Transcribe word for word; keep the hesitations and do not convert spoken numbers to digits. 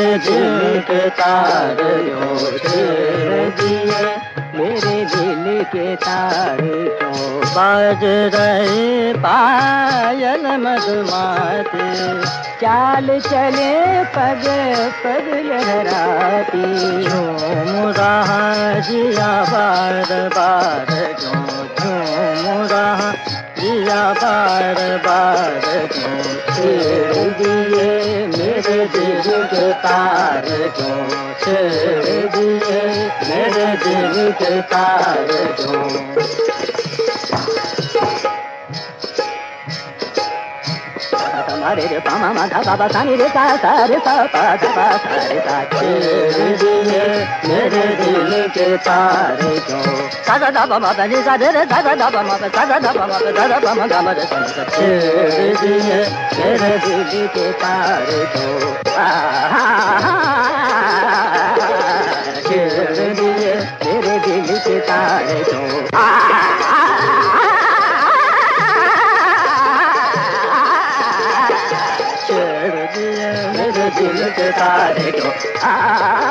दिल के तार क्यों छेड़ दिए, मेरे दिल के तार क्यों बाज रहे पायल मधुमाती, चाल चले पग पग लहराती, झूम रहा जिया बार बार क्यों झूम रहा जिया बार बार क्यों छेड़ दिए, मेरे दिल के तार क्यों छेड़ दिए, मेरे दिल के तार क्यों। हमारे रे पामा माधा बाबा सानी रे सा सा रे सा पा धा पा सा रे सा, छेड़ दिए मेरे दिल के तार क्यों, सा सा धा पा मा पा नी सा रे रे सा सा धा पा मा पा सा सा धा पा मा पा सा सा पा मा गा मा रे सा सा, छेड़ दिए मेरे दिल के तार क्यों, छेड़ दिए मेरे दिल के तार क्यों। छेड़ दिए मेरे दिल के तार क्यों।